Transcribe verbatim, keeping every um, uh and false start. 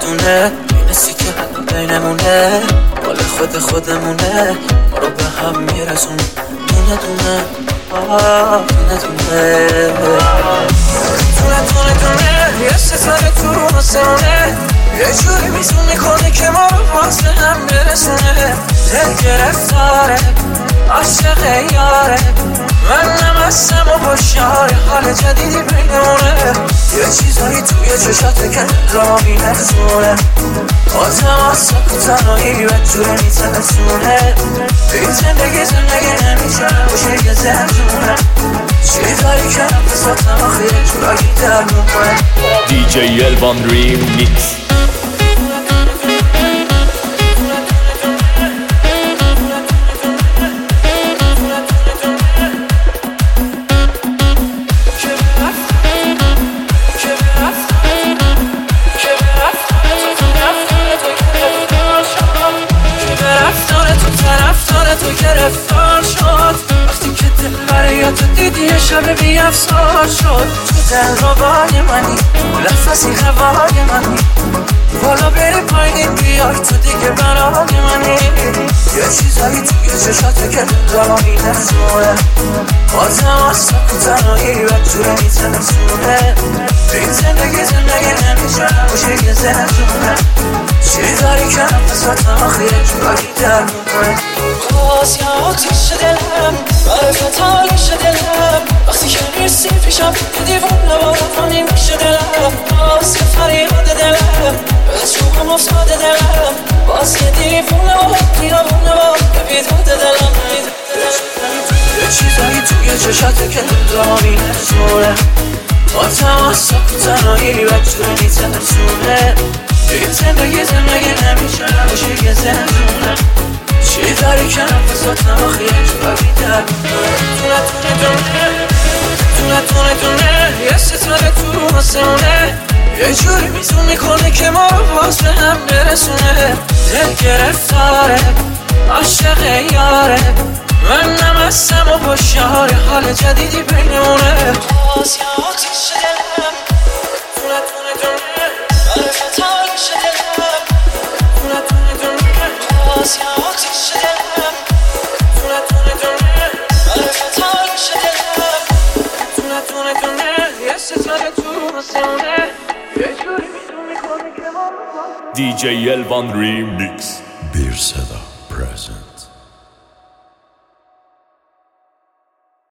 میدونه میرسی که حد بینمونه مال خود خودمونه ما رو به هم میرسونه دونه دونه آه دونه دونه دونه دونه دونه یه ستاره تو رو آسمونه یه جوری میزون میکنه که ما رو باز به هم برسونه دل گرفتاره عاشق یاره من نمستم و باشاره حال جدیدی بینمونه یه چیزایی توی چشاته که را میلرزونه آدم از ساک و تنهایی و جوره میترسونه این زندگی زندگی نمیشه باشه یه زندونه چیزایی که نفساتم آخیه جورایی درمونه دی جی الوان ریمیکس. تو گرفتار شد وقتی که دل برای تو دیدی یه شب بی افسار شد تو دل رو بای منی نفسی هوای منی بالا بری پایین بیای تو دیگه برای منی یه چیزایی توی چشاته که دل رو میلرزونه آدم از ساک و تنهایی و جوره میترسونه این زندگی زندگی نمیشه باشه یه زندونه چیزایی که نفساتم آخیه جورایی درمونه باز یا آتیش دلم معرفت حالیش دلم وقتی که نیستی پیشم یه دیوونه بارفانی میشه دلم باز یه فریاد دلم به چوبم افتاده دلم باز یه دیوونه و بیرونه و بیداد دلم یه چیزایی توی چشاته که دل را میلرزونه با تماسا و تنهایی و جوری میترسونه این زندگی زندگی نمیشه باشه یه زندونه چی داری که نفساتم آخیه جورایی در دونه دونه دونه دونه دونه دونه یه ستاره تو رو آسمونه یه جوری میزون میکنه که ما رو باز به هم برسونه دل گرفتاره عاشق یاره من نمستم و باشاره حال جدیدی بینمونه باز یا آتیش دلم دونه دونه دونه معرفت حالیش دلم دونه دونه دونه باز یا آتیش دلم دونه دونه دونه معرفت حالیش دلم دونه دونه دونه یه ستاره تو آسمونه یه جوری میزون میکنه که ما دی جی الوان ریمیکس. Bir Seda present.